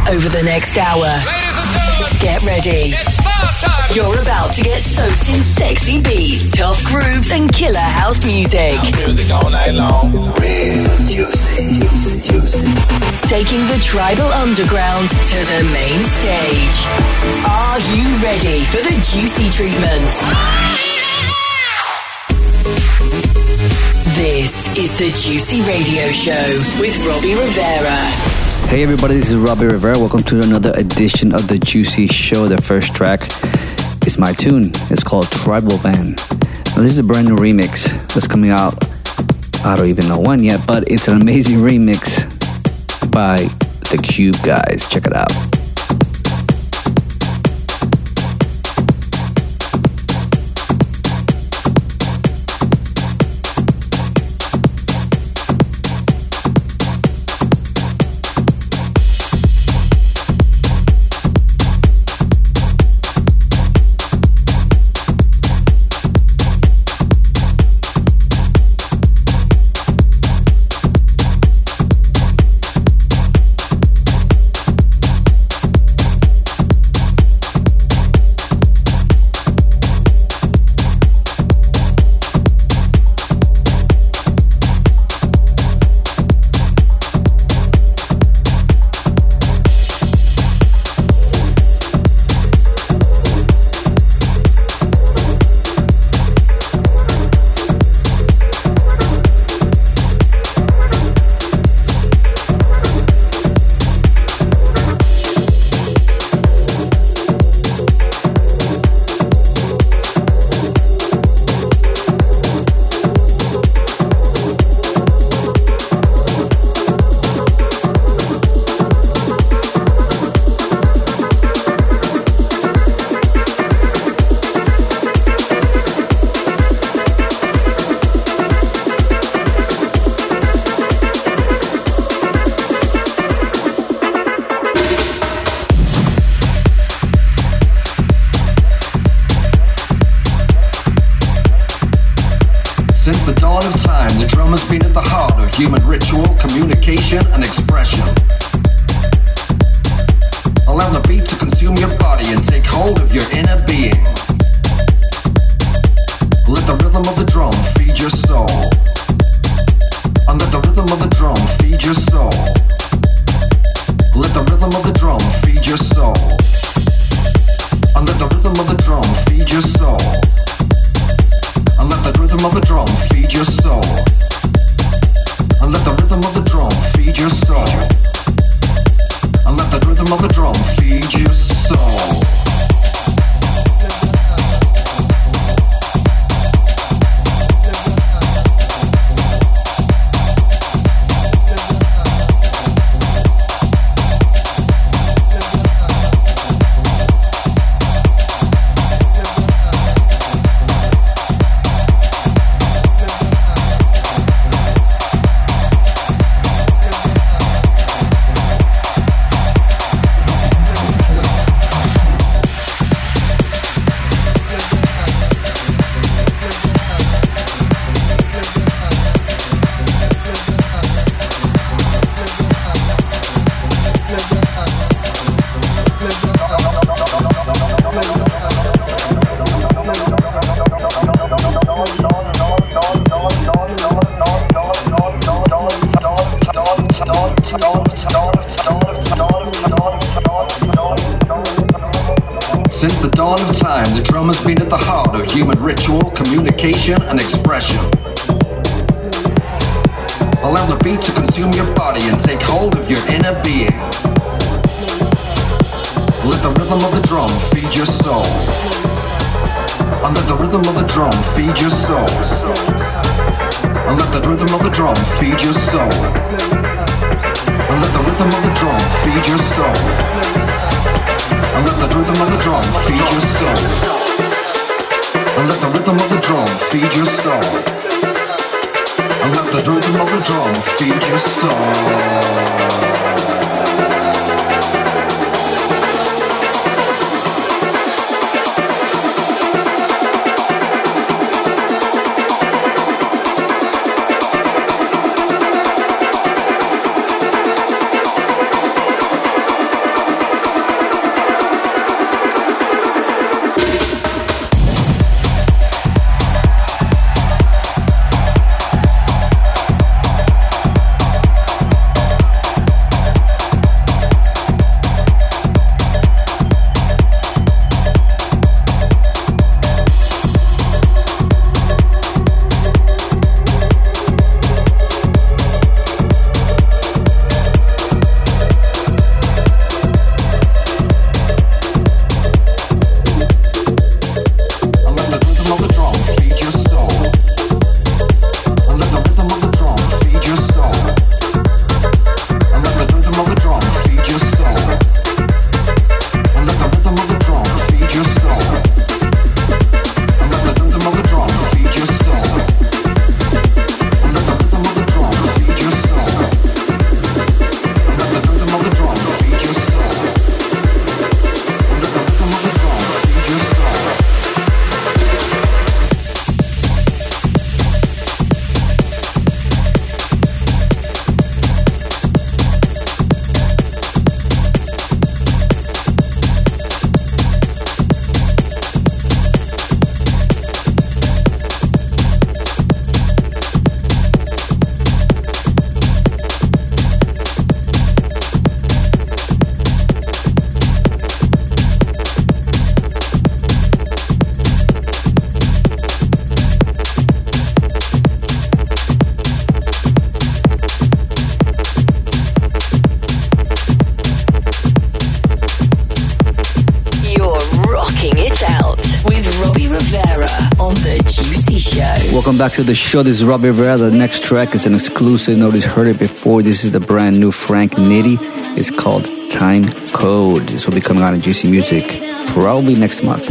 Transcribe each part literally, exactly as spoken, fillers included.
over the next hour. Get ready. You're about to get soaked in sexy beats, tough grooves, and killer house music. Music all night long. Real juicy, juicy, juicy. Taking the tribal underground to the main stage. Are you ready for the juicy treatment? This is the Juicy Radio Show with Robbie Rivera. Hey everybody, this is Robbie Rivera. Welcome to another edition of the Juicy Show. The first track is my tune. It's called Tribal Band. Now, this is a brand new remix that's coming out. I don't even know when yet, but it's an amazing remix by the Cube guys. Check it out. Human ritual, communication, and expression. Allow the beat to consume your body and take hold of your inner being. Let the rhythm of the drum feed your soul. And let the rhythm of the drum feed your soul. Let the rhythm of the drum feed your soul. And let the rhythm of the drum feed your soul. And let the rhythm of the drum feed your soul. And let the rhythm of the drum feed your soul. And let the rhythm of the drum feed your soul. Since the dawn of time, the drum has been at the heart of human ritual, communication, and expression. Allow the beat to consume your body and take hold of your inner being. Let the rhythm of the drum feed your soul. And let the rhythm of the drum feed your soul. And let the rhythm of the drum feed your soul. And let the rhythm of the drum feed your soul. And let the rhythm of the drum feed your soul. And let the rhythm of the drum feed your soul. And let the rhythm of the drum feed your soul. welcome back to the show. This is Robbie Rivera. The next track is an exclusive. Nobody's heard it before. This is the brand new Frank Nitti. It's called Time Code. This will be coming out in Juicy Music probably next month.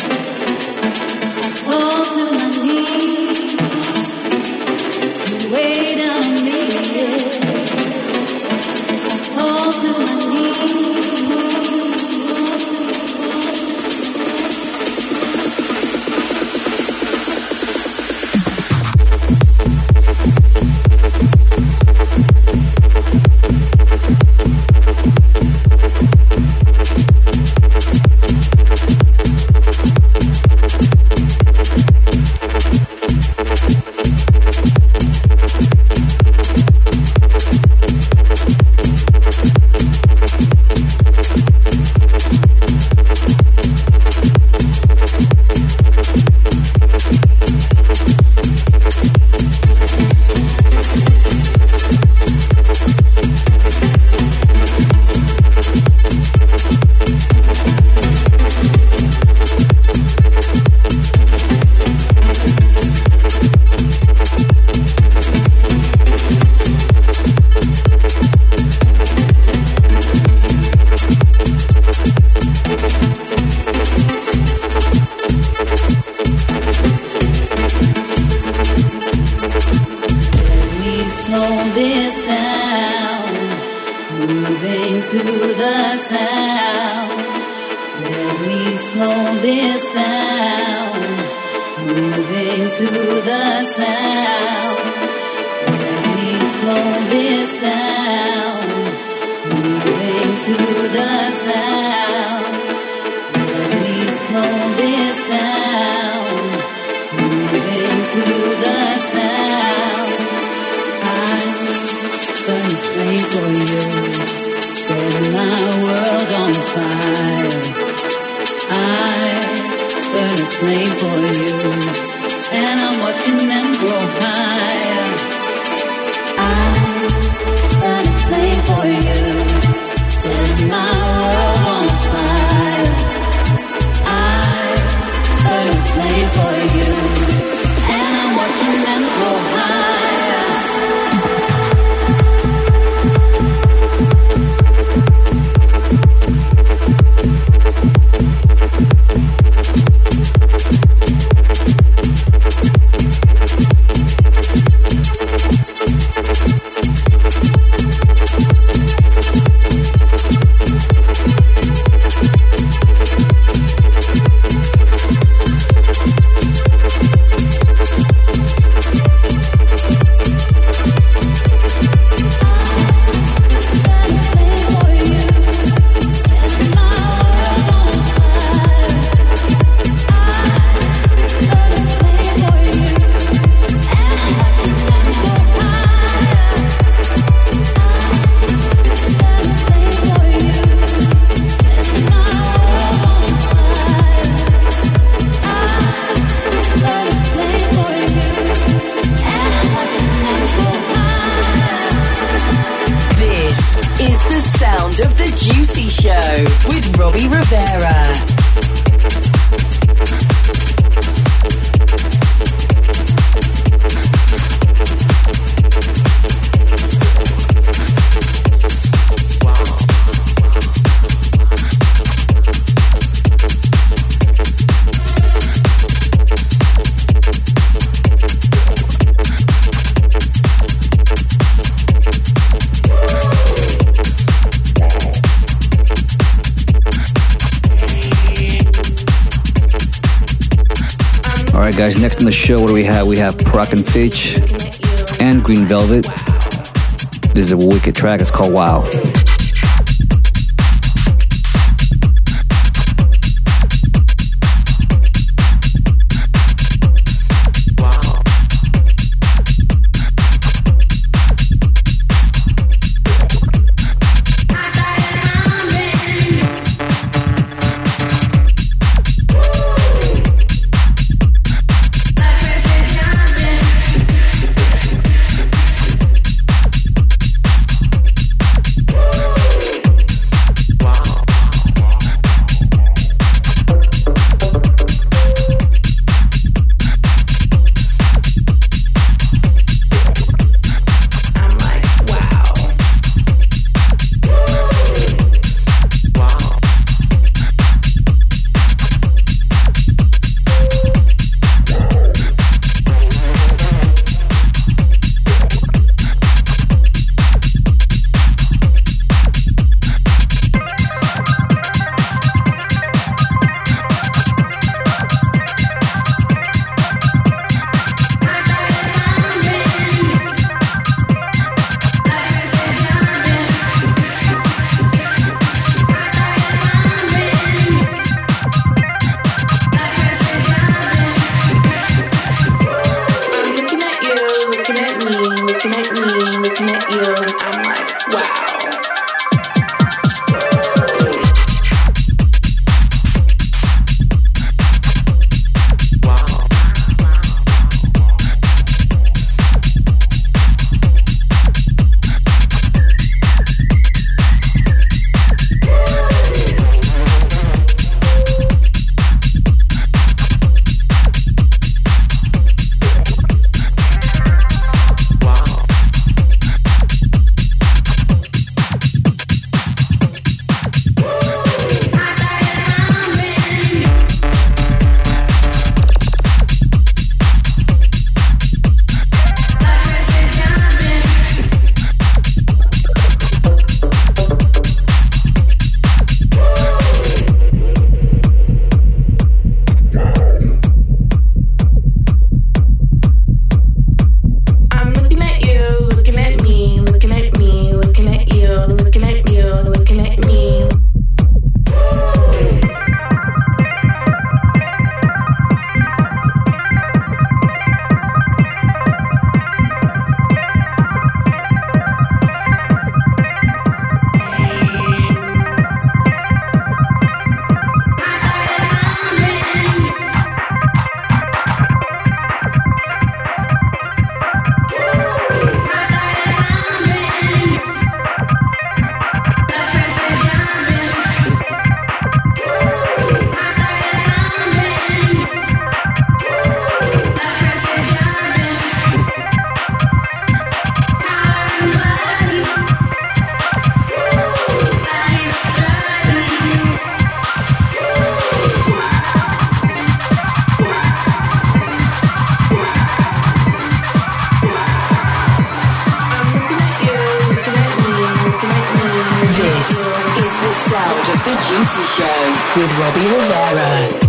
Alright guys, next on the show, what do we have? We have Proc and Fitch and Green Velvet. This is a wicked track, it's called Wow. Woo! is the sound of The Juicy Show with Robbie Rivera.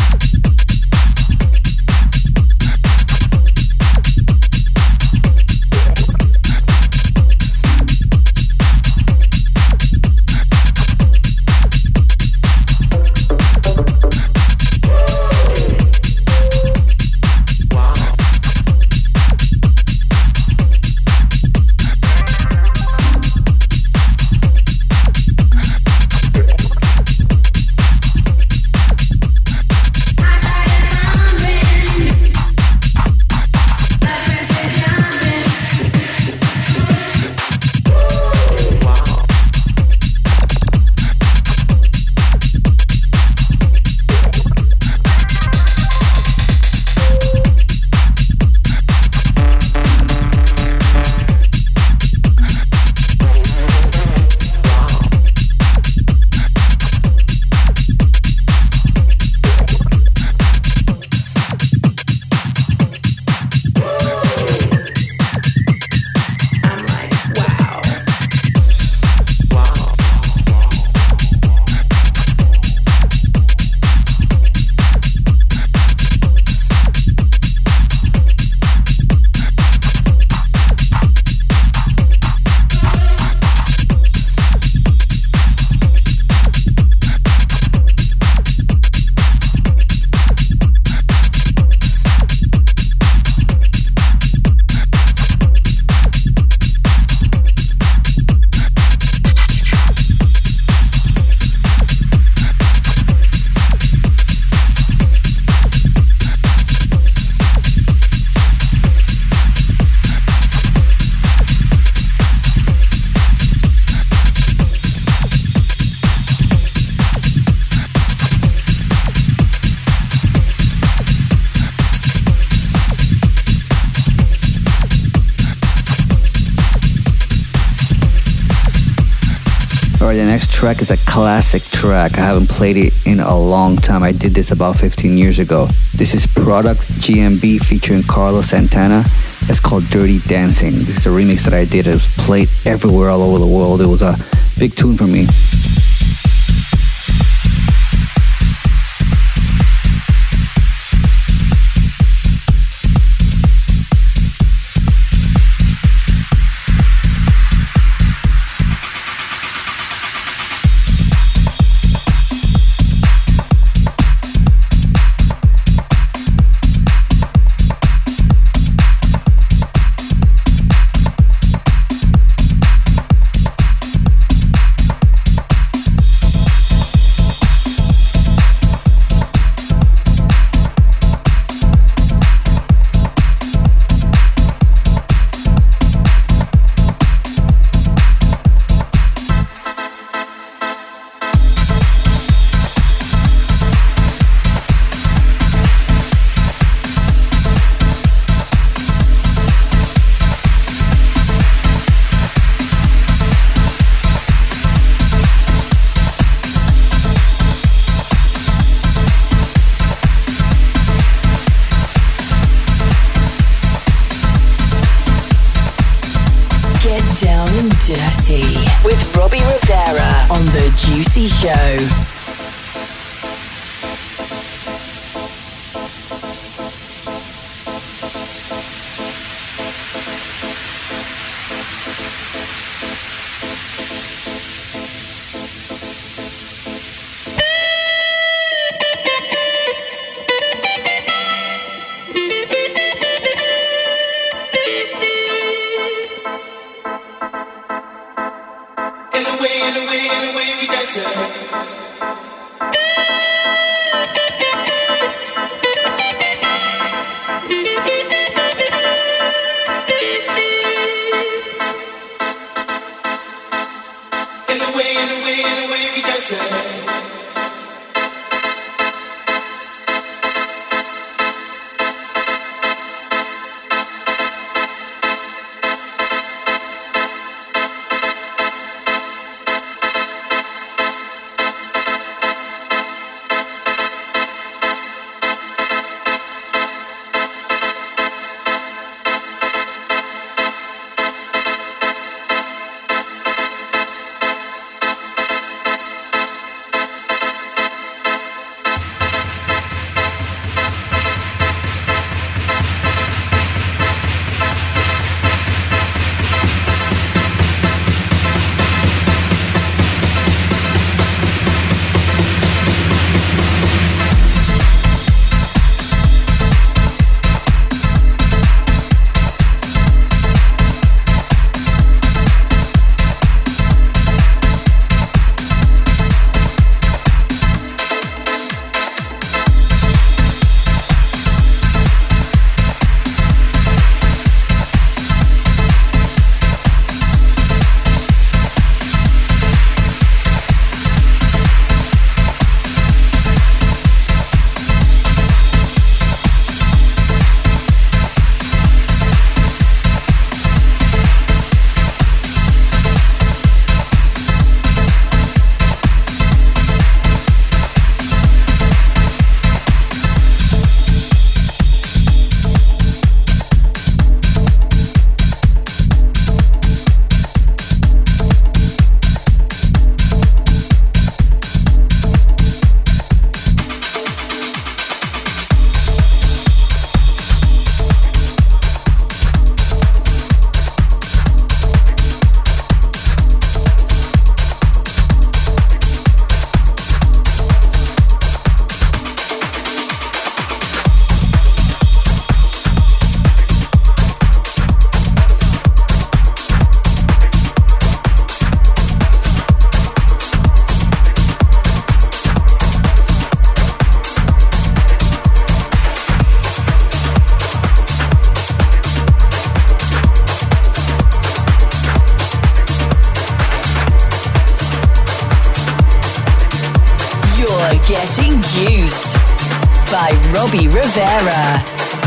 Alright, the next track is a classic track. I haven't played it in a long time. I did this about fifteen years ago. This is Product G M B featuring Carlos Santana. It's called Dirty Dancing. This is a remix that I did. It was played everywhere all over the world. It was a big tune for me. With Robbie Rivera on The Juicy Show. Getting Juiced by Robbie Rivera.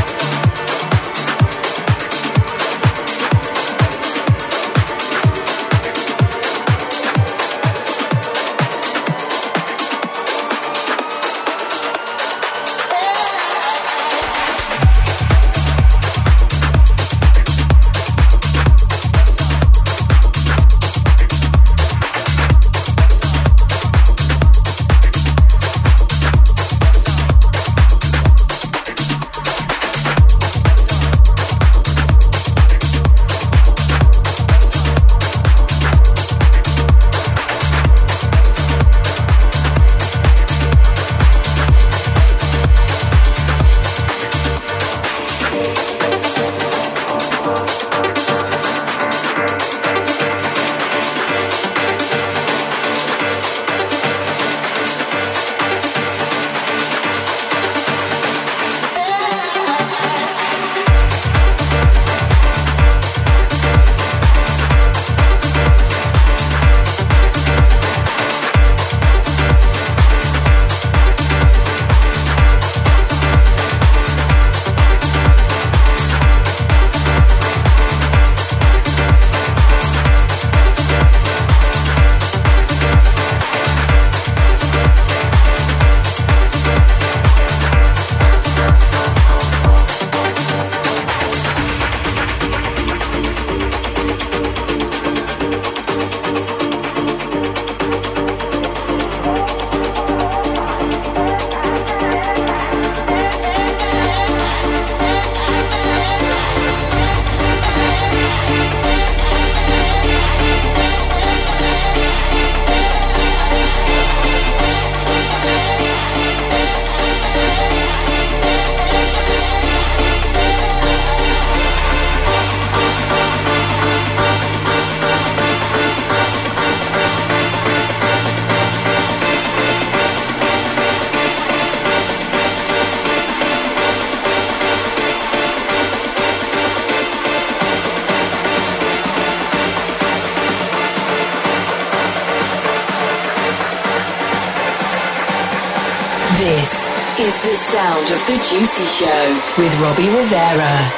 This is the sound of The Juicy Show with Robbie Rivera.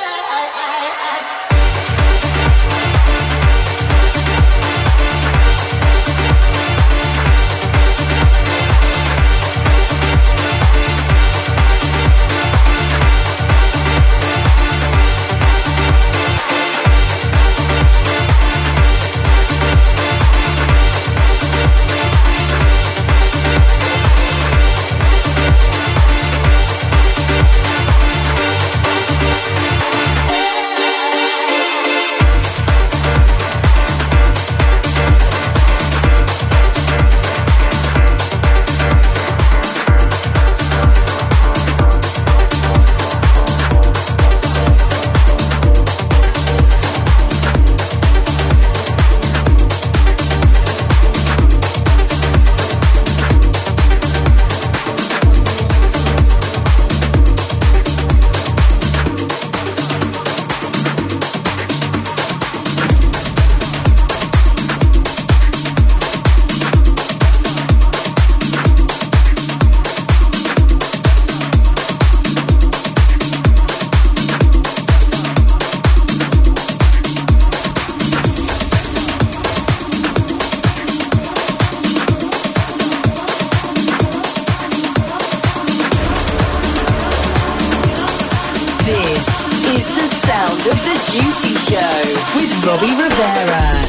Robbie Rivera.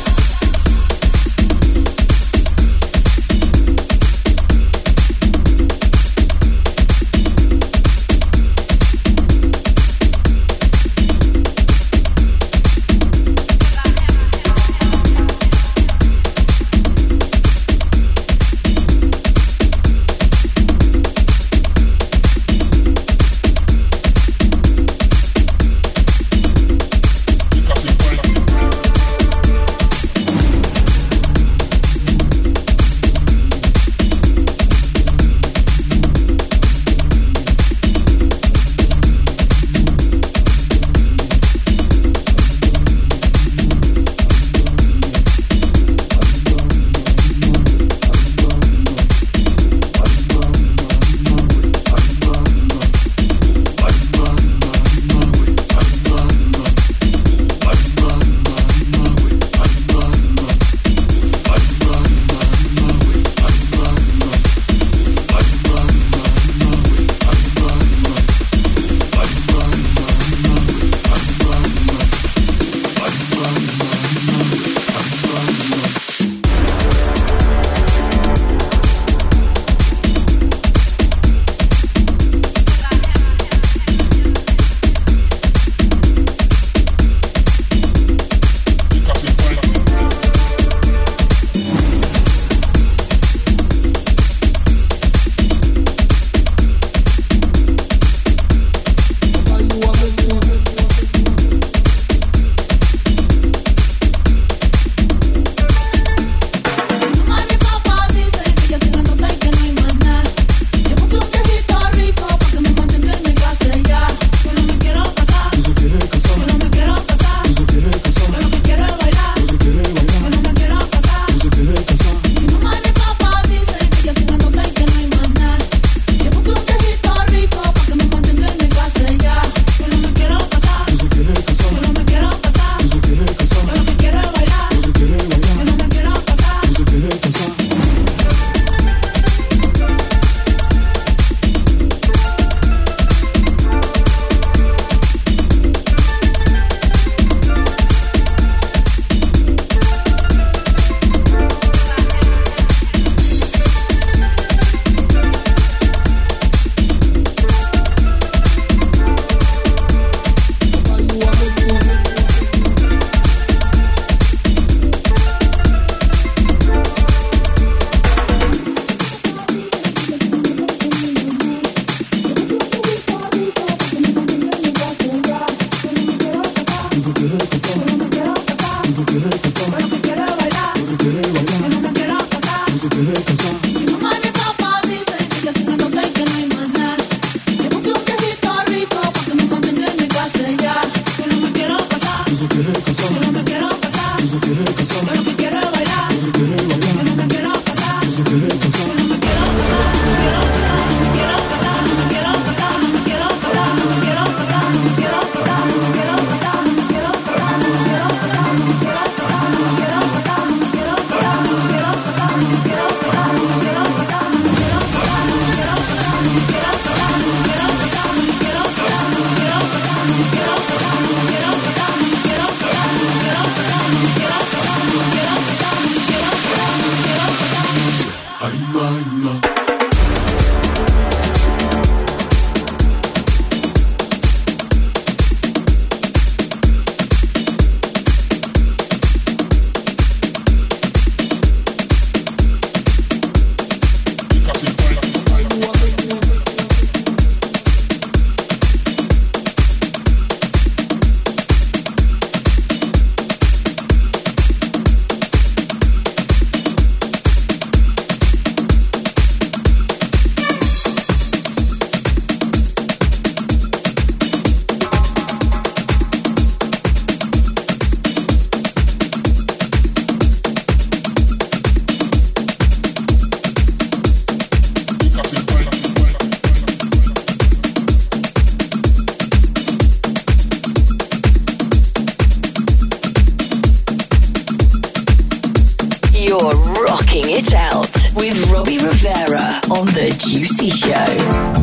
rocking it out with Robbie Rivera on The Juicy Show.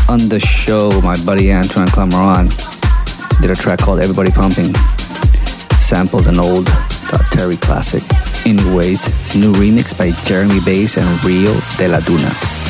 on the show, my buddy Antoine Clamaran did a track called Everybody Pumping. Samples an old Terry classic. Anyways, new remix by Jeremy Bass and Rio de la Duna.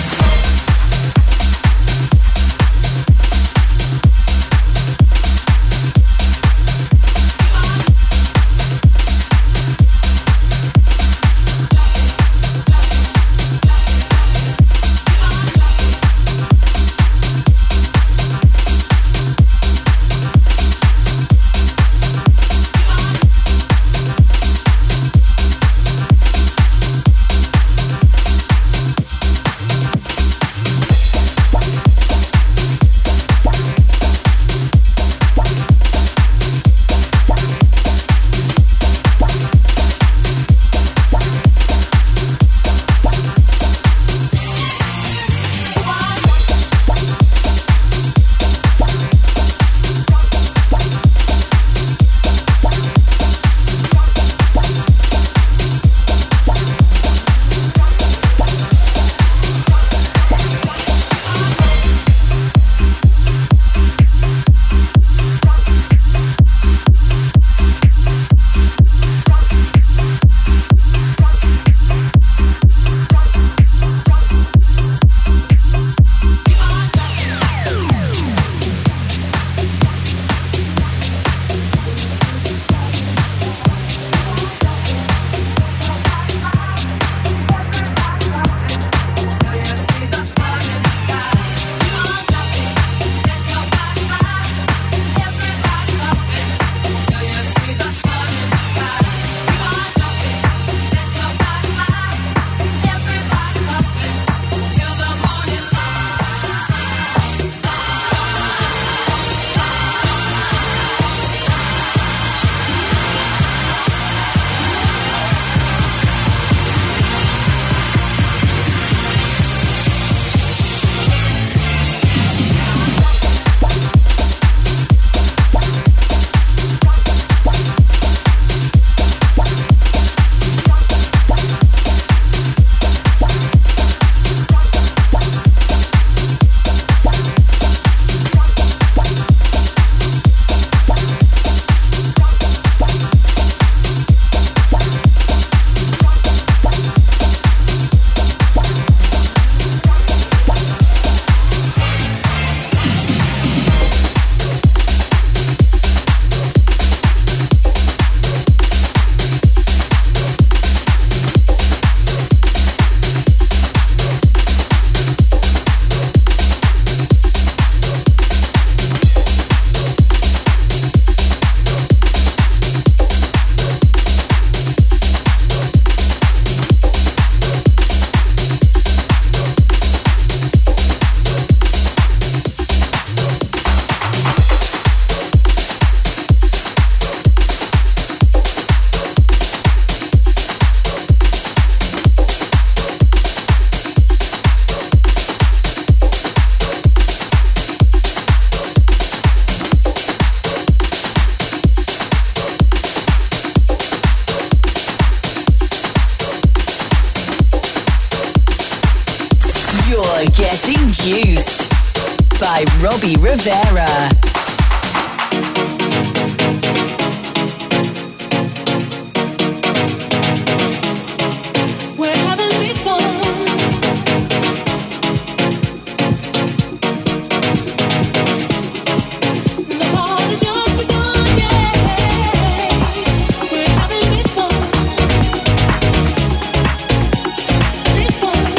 Getting Juiced by Robbie Rivera.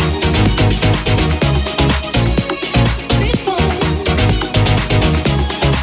Before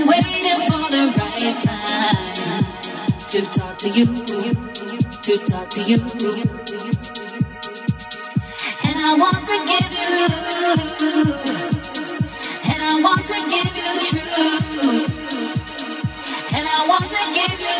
waiting for the right time to talk to you, to talk to you. And I want to give you, and I want to give you truth, and I want to give you,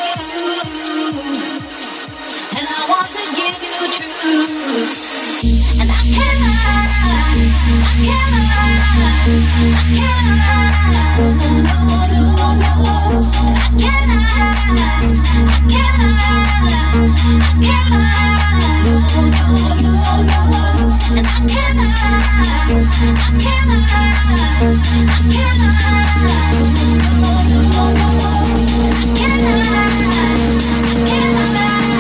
and I want to give you truth. And I cannot, I cannot, I cannot, no, no, no, no. And I cannot, I cannot, I cannot, no, no, no, no. And I cannot, I cannot, I cannot, no, no, no, no. And I cannot, I cannot.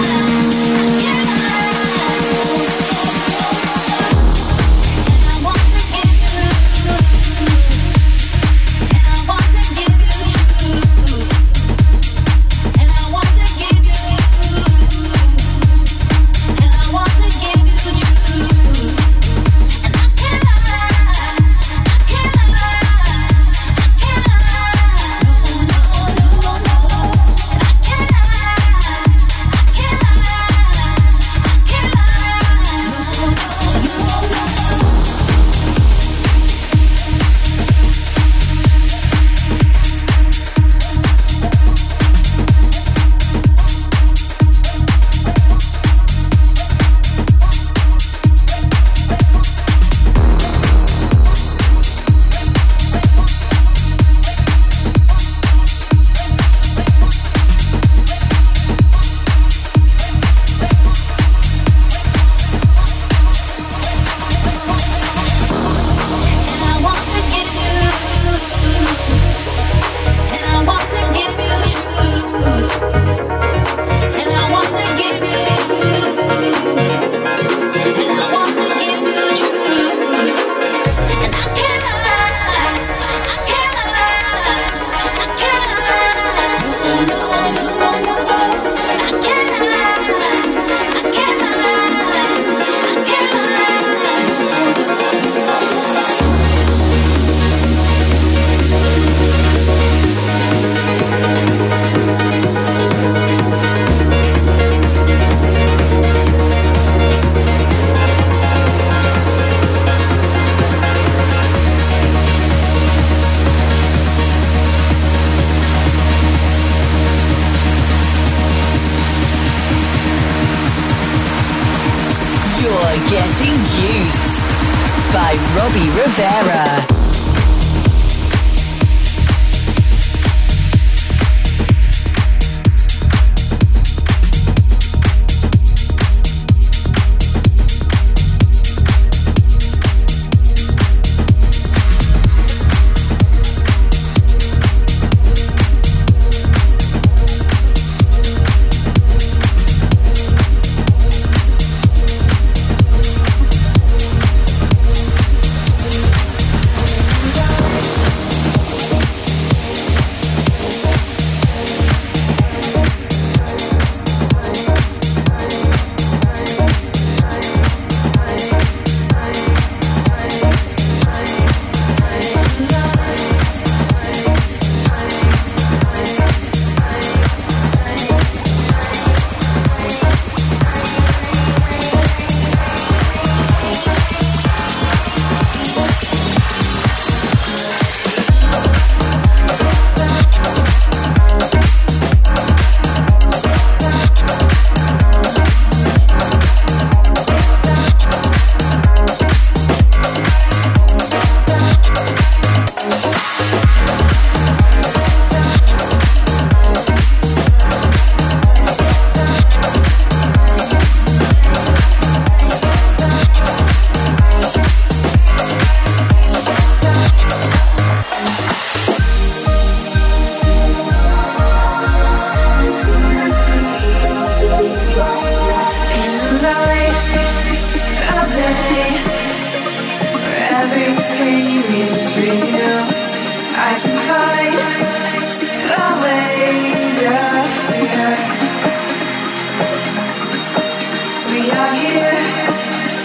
Robbie Rivera.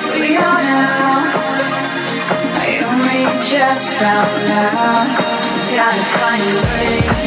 Just found out gotta find a way.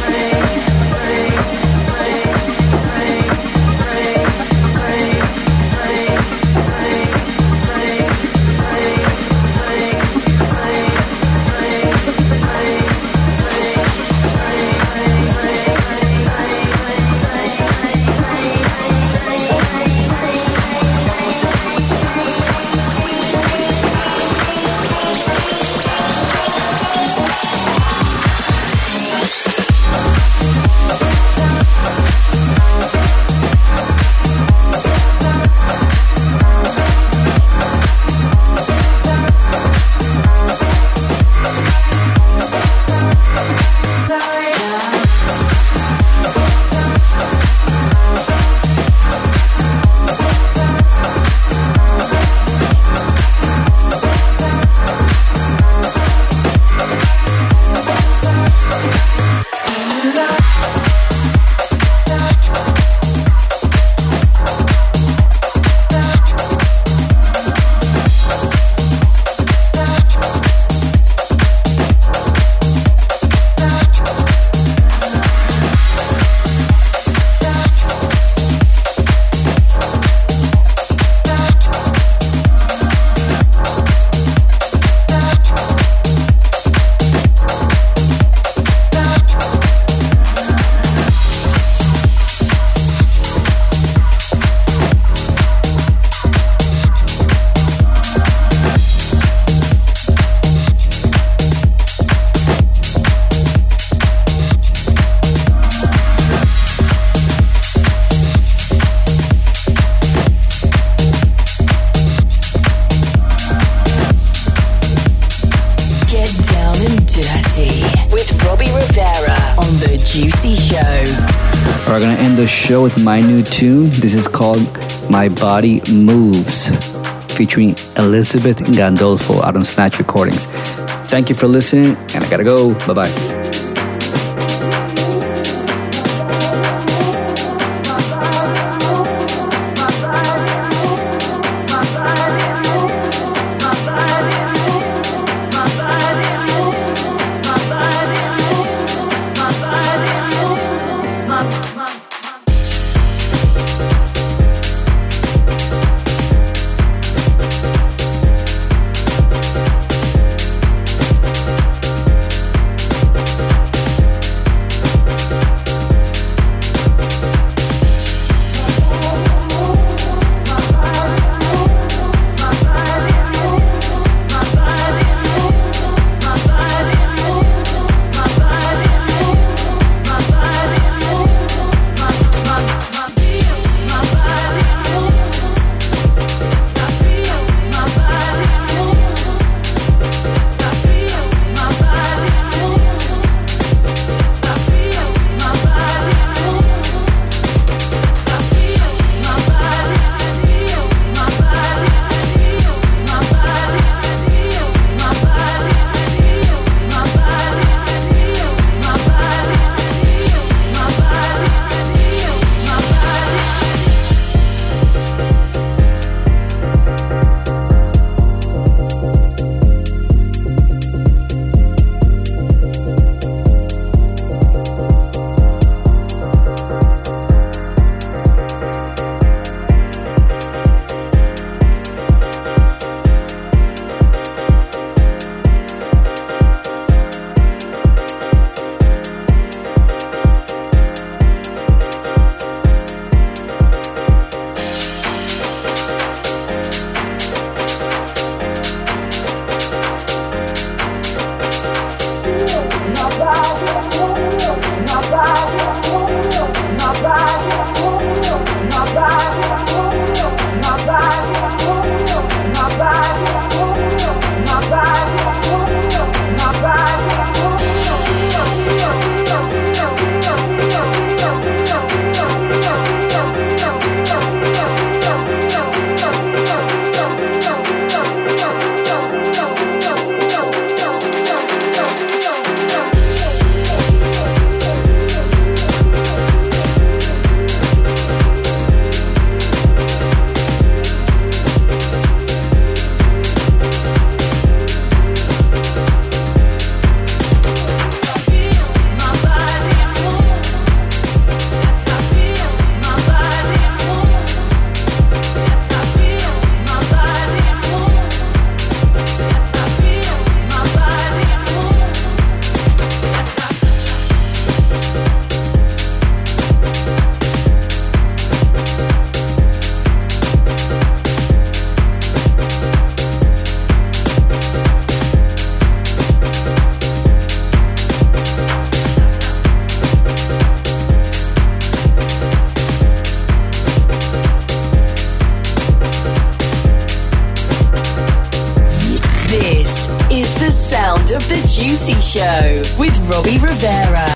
Show with my new tune. This is called My Body Moves, featuring Elizabeth Gandolfo out on Snatch Recordings. Thank you for listening, and I gotta go. Bye bye. Juicy Show with Robbie Rivera.